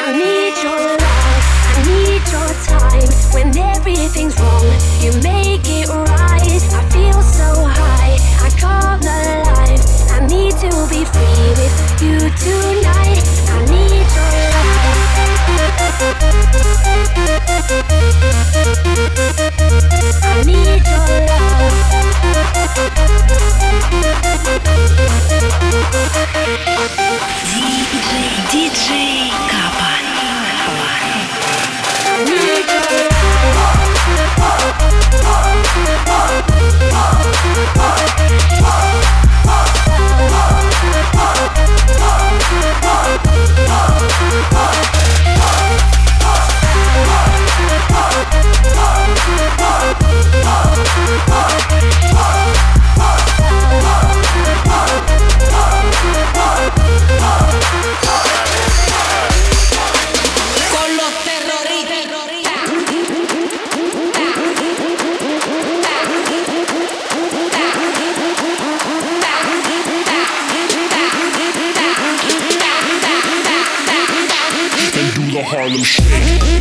I need your love, I need your time. When everything's wrong, you make it right. I feel so high, I come alive. I need to be free with you tonight. I need your love. I need your love. DJ Kapan. I need your Harlem Shake.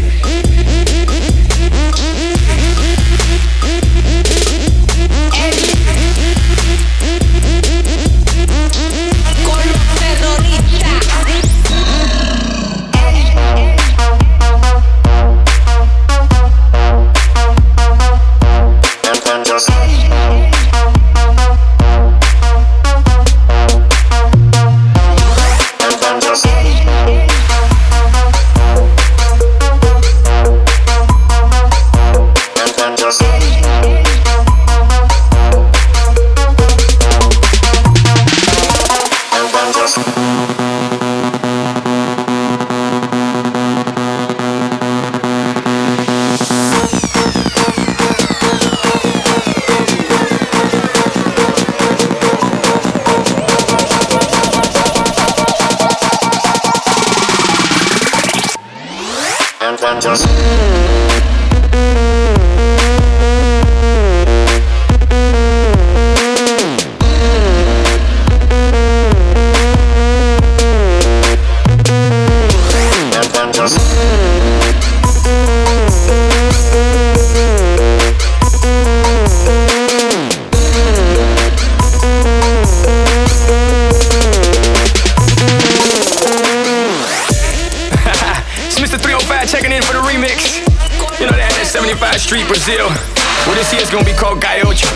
Street Brazil. Well, this year's gonna be called Gaiocho.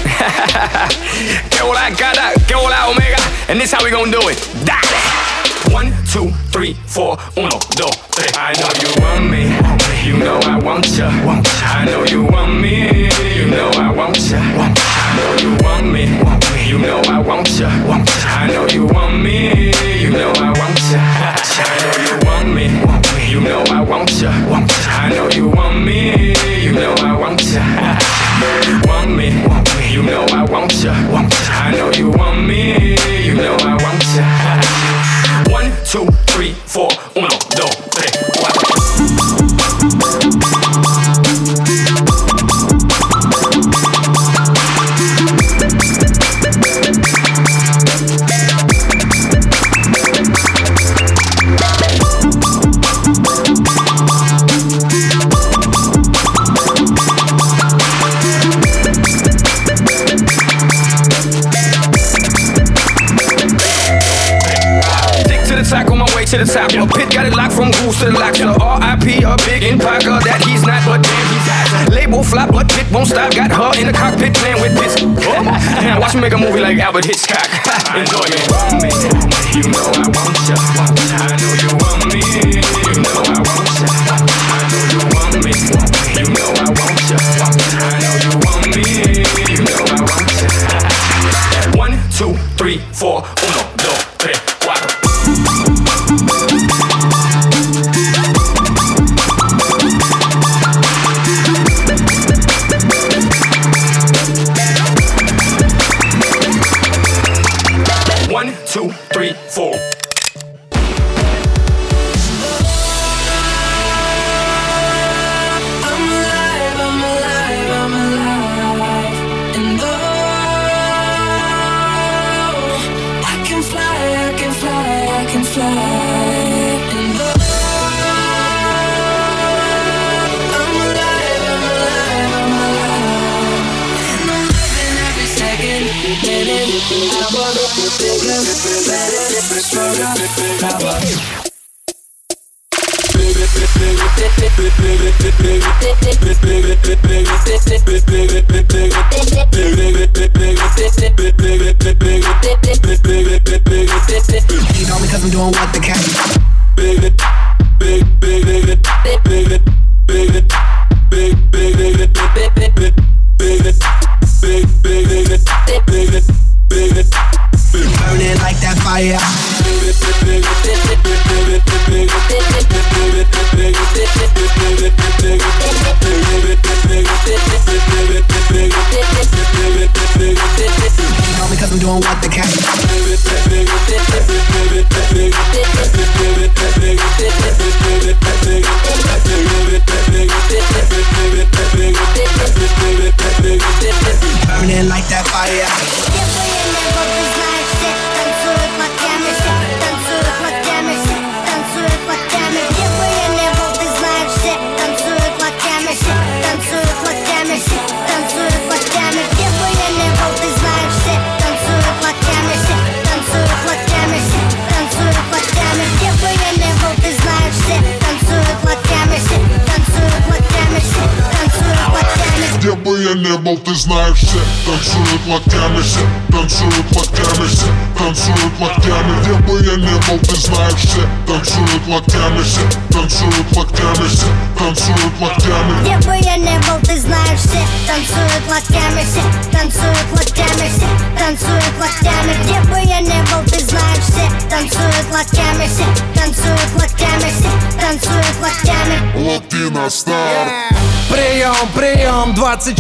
Que hola gata, que hola omega. And this how we gonna do it. Dale. 1, 2, 3, 4, 1, 2, 3. I know you want me. You know I want ya. I know you want me. You know I want ya. I know you want me. You know I want ya. I know you want me. You know I want ya. I know you want me. You know I want ya. I know you want me. You know I want ya. Want me. You know I want ya. I know you want me. You know I want ya. 1, 2, 3, 4, 1, 2, 3, 4. To the top, a pit got it locked from goose to the lock. So R.I.P. a big Parker that he's not, but damn he's hot. Label flop, but pit won't stop. Got her in the cockpit playing with bits. Now watch me make a movie like Albert Hitchcock. Enjoy me. You know I want ya. I know you want me. You know I want ya. I know you want me. You know I want ya. I know you want me. You know I want ya. 1, 2, 3, 4, 1, 2, 3, 4. Only cause I'm doing what the cat. Burning like that fire. Only cause I'm doing what the cat. Burning like that fire. Где бы я не был, ты знаешь, все танцуют локтями, все танцуют локтями, все танцуют локтями. Где бы я не был, ты знаешь, все танцуют локтями, все танцуют локтями, все танцуют локтями. Где бы я не был, ты знаешь, все танцуют локтями, все танцуют локтями, все танцуют локтями. Где бы я не был, ты знаешь, все танцуют локтями, все танцуют локтями, все танцуют локтями. Латино Стар. Прием, прием,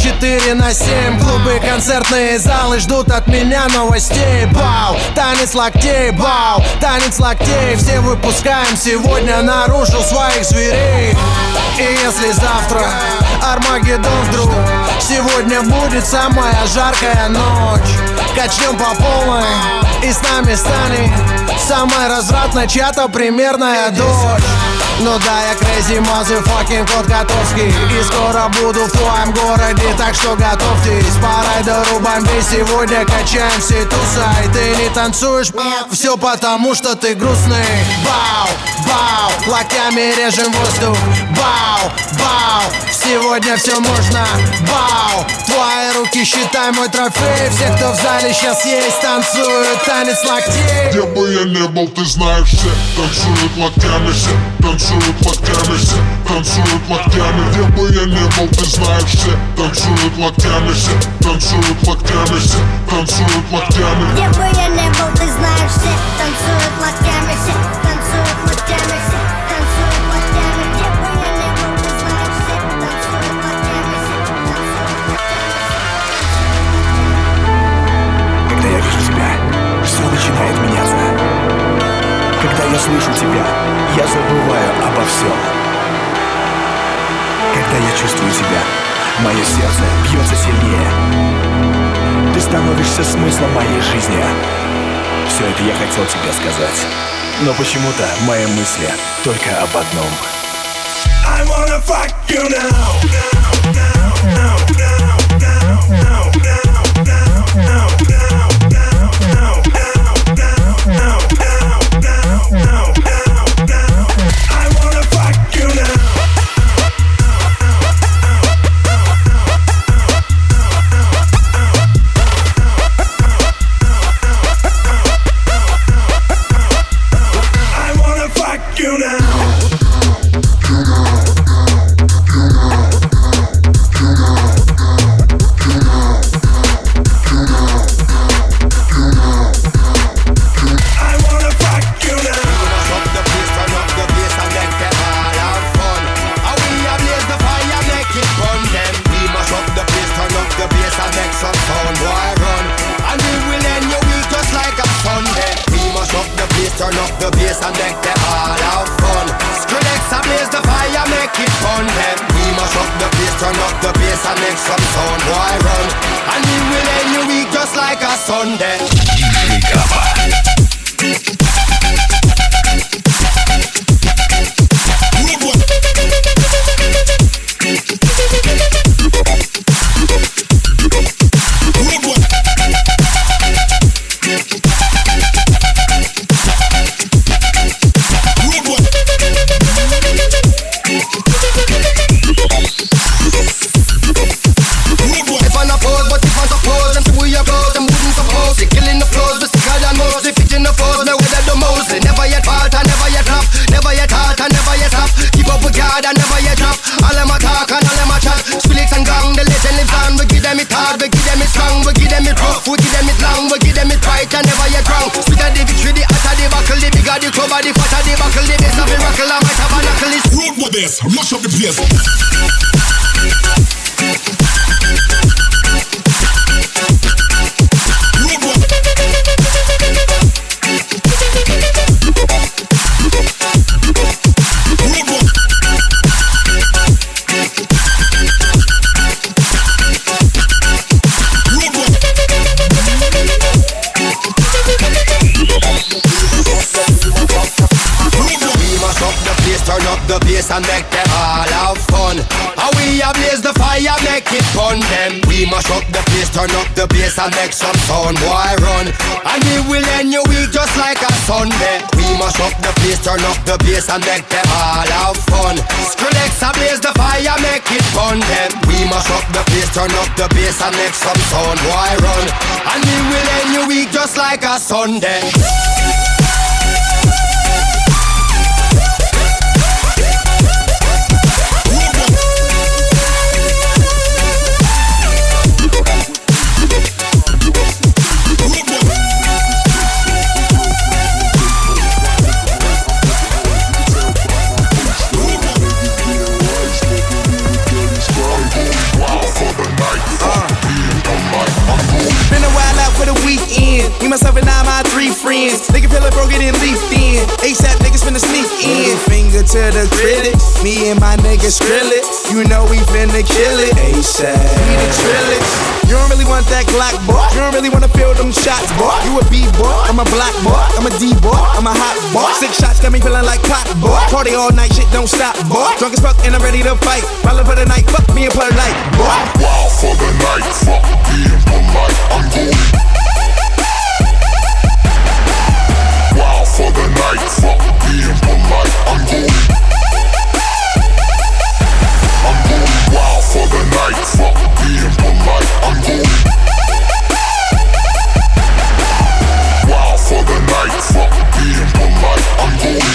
24/7. Клубы, концертные залы ждут от меня новостей. Бау, танец локтей, бау, танец локтей. Все выпускаем сегодня наружу своих зверей. И если завтра Армагеддон вдруг, сегодня будет самая жаркая ночь. Качнем по полной, и с нами станет самая развратная чья-то примерная дочь. Ну да, я crazy motherfucking кот Котовский, и скоро буду в твоем городе, так что готовьтесь. По райдеру бомбей сегодня качаем все туса. И ты не танцуешь, все потому что ты грустный. Бау, бау, локтями режем воздух. Бау, бау, сегодня все можно. Бау, твои руки считай мой трофей. Все, кто в зале сейчас есть, танцуют танец локтей. Где бы я не был, ты знаешь, все танцуют локтями, все танцуют локтями, все танцуют локтями. Где бы я не был, ты знаешь, все танцуют локтями, все танцуют локтями, все танцуют локтями. Где бы я не был, ты знаешь, все танцуют локтями, все танцуют локтями, все танцуют локтями. Где бы я не был, ты знаешь, все танцуют локтями, все танцуют локтями. Когда я вижу тебя, все начинает меняться. Когда я слышу тебя, я забываю обо всем. Когда я чувствую тебя, мое сердце бьется сильнее. Ты становишься смыслом моей жизни. Все это я хотел тебе сказать, но почему-то мои мысли только об одном. I wanna fuck you now. Turn up the bass and make them all have fun. Skrillex and blaze the fire, make it fun. Then we must up the bass, turn up the bass and make some sound. Boy run, and we will end your week just like a Sunday. DJ Kappa. place, mash up the place. Turn up the bass and make them all have fun. How we ablaze the fire, make it fun. Them we mash up the place, turn up the bass and make some sound. Boy run, and we will end your week just like a Sunday. We mash up the place, turn up the bass and make them all have fun. Skrillex ablaze the fire, make it fun. Them we mash up the place, turn up the bass and make some sound. Boy run, and we will end your week just like a Sunday. Been a while out for the weekend. Me, myself, and I, my 3 friends. Nigga feel like broke it and leafed in. ASAP niggas finna sneak in. Finger to the critics. Me and my niggas Skrillex. You know we finna kill it. ASAP. We the Trillix. You don't really want that Glock, boy. You don't really wanna feel them shots, boy. You a B-boy, I'm a black boy. I'm a D-boy, I'm a hot boy. 6 shots got me feeling like pot, boy. Party all night, shit don't stop, boy. Drunk as fuck and I'm ready to fight. Ballin' for the night, fuck me and polite, boy. Wild for the night, fuck being polite. I'm going. Wild for the night, fuck being polite. I'm going. I'm going wild for the night, fuck being polite. I'm going. Wild for the night, fuck being polite. I'm going.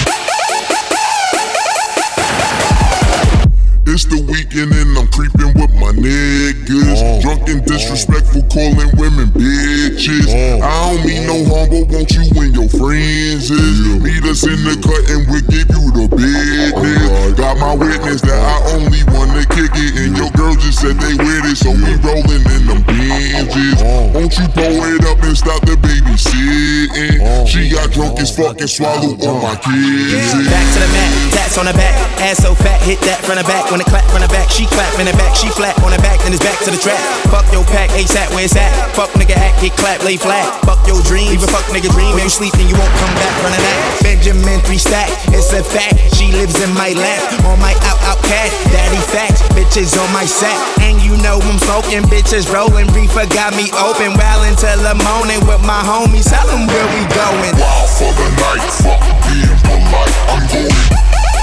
It's the weekend and I'm creeping with my niggas. Drunk and disrespectful, calling women bitches. I don't mean no harm, but won't you and your friends is? Meet us in the cut and we'll give you the business. Got my witness that I only wanna kick it, and your girl just said they with it, so we rolling in them binges. Won't you pull it up and stop the babysitting? She got drunk as fuck and swallowed all my kids. Back to the mat, tats on the back, ass so fat, hit that from the back. When it clap from the back, she clap in the back, she flat on the back, then it's back to the trap. Fuck your pack, ASAP, where it's at? Fuck nigga act, get clap, lay flat. Fuck your dream, leave a fuck nigga dream. When you sleep, then you won't come back from that. Benjamin 3 stack, it's a fact. She lives in my lap, on my out cat. Daddy facts, bitches on my sack. And you know I'm smoking, bitches rolling. Reefer got me open, wildin' till the morning with my homies. Tell them where we going. Wild for the night, fuck being polite. I'm going.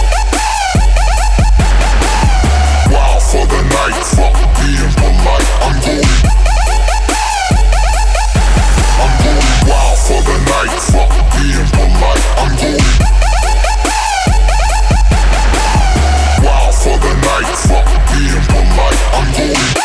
Wild for the night, fuck being polite. I'm going. I'm going wild for the night, fuck being polite. I'm going. Wild for the night, fuck being polite. I'm going.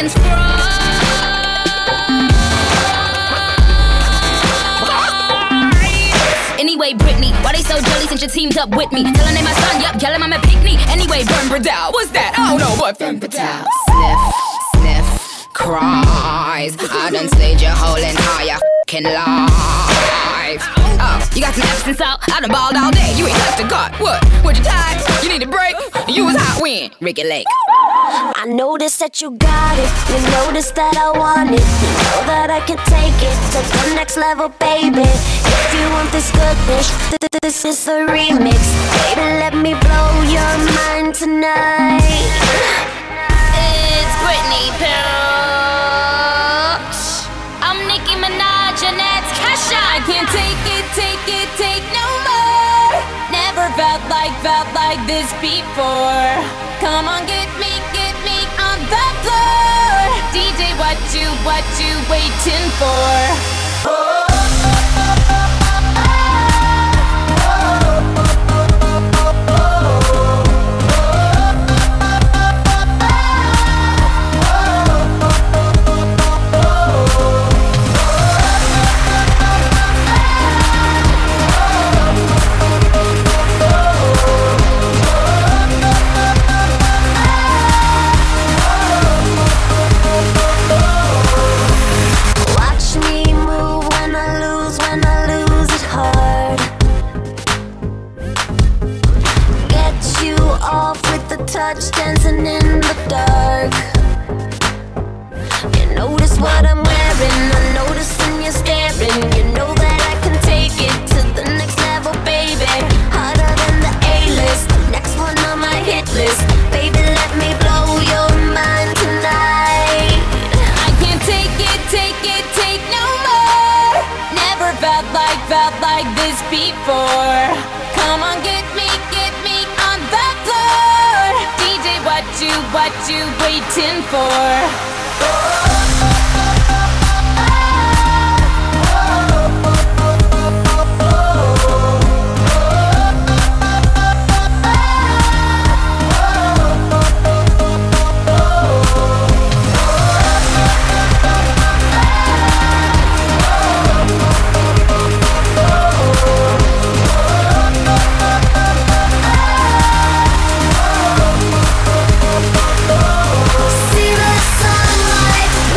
French fries. Anyway, Britney, why they so jelly since you teamed up with me? Tell her name my son, yup, yell him I'm a picnic. Anyway, Vern Bradell, what's that? I don't know, but Femme Fatale. Sniff, sniff, cries. I done slayed your whole entire f***ing life. Oh, you got some Epsom salt? I done balled all day, you ain't touched a gut. What? Would you tired? You need a break? You was hot when? Ricky Lake. I noticed that you got it. You noticed that I want it. You know that I can take it to the next level, baby. If you want this goodness, this is the remix. Baby, let me blow your mind tonight. It's Britney Spears. I'm Nicki Minaj and that's Kesha. I can't take no more. Never felt like this before. Come on, get me on the floor. DJ, what you waiting for? Watch me move when I lose it hard. Get you off with the touch, dancing in the dark. You notice what I'm wearing, I notice when you're staring. You know that I can take it to the next level, baby. Harder than the A-list, next one on my hit list. Baby, let me blow your mind tonight. I can't take no more. Never felt like this before. Come on, get me on the floor. DJ, what you waiting for? See the sunlight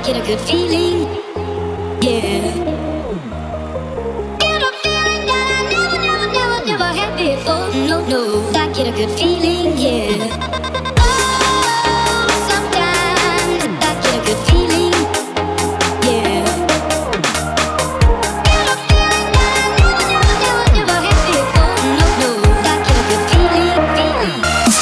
get a good feeling, yeah. Get a feeling that I never had before. No, I get a good feeling, yeah. Oh, sometimes I get a good feeling, yeah. Get a feeling that I never had before. No, I get a good feeling.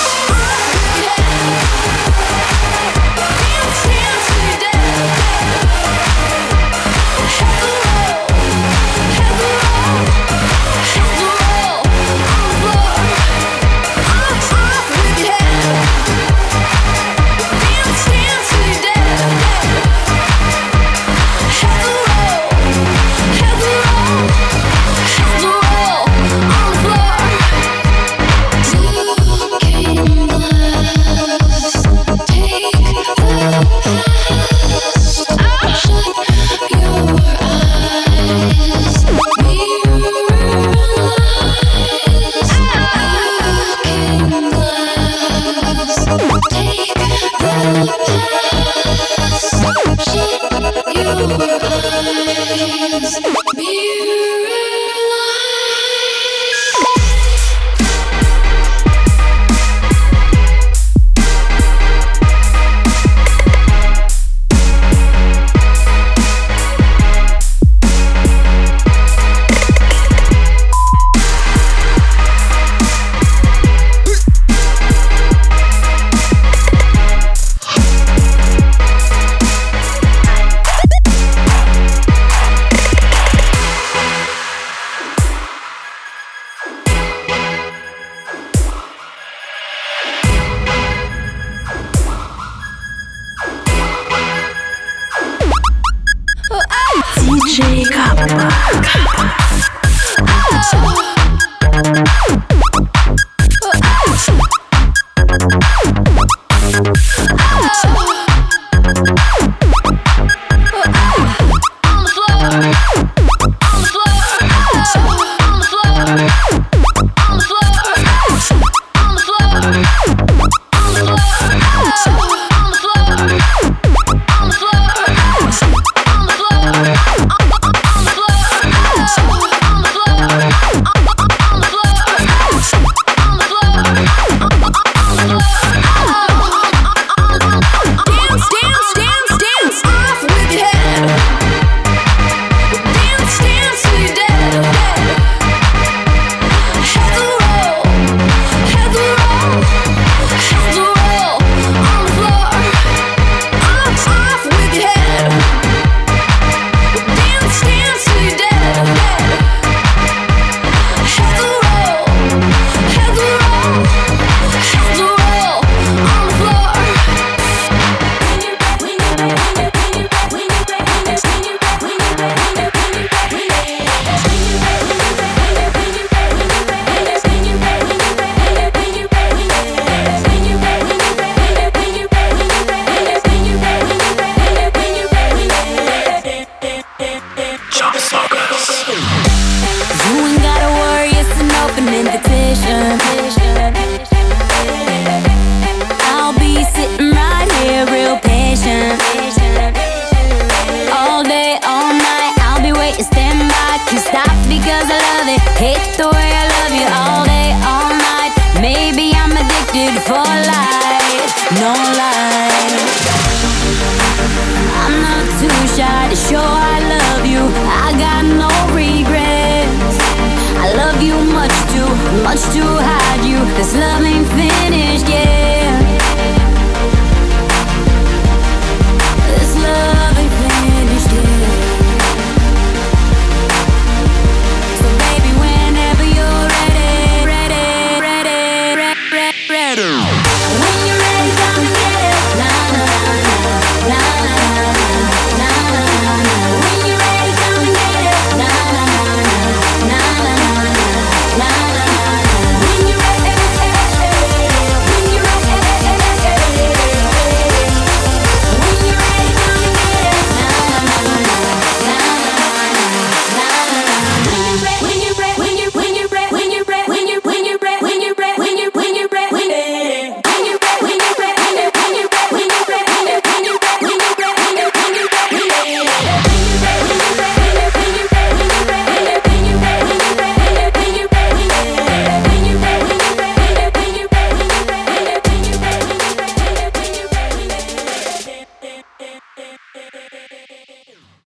DJ Kappa. Much to hide you, this love ain't fair.